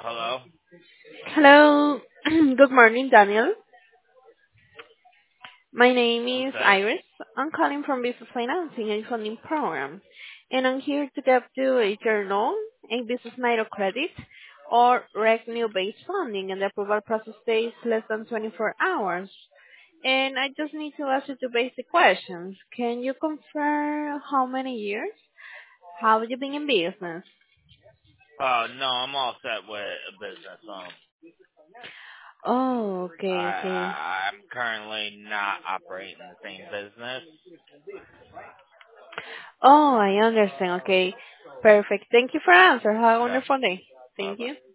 Hello? Hello. Good morning, Daniel. My name Who's is this? Iris. I'm calling from Business Financing and Funding Program, and I'm here to get you a your loan, a business microcredit, or revenue-based funding, and the approval process takes less than 24 hours. And I just need to ask you two basic questions. Can you confirm how many years have you been in business? No, I'm all set with a business loan. Oh, okay, okay. I'm currently not operating the same business. Oh, I understand. Okay, perfect. Thank you for answer. Have a Okay. wonderful day. Bye Thank bye. you.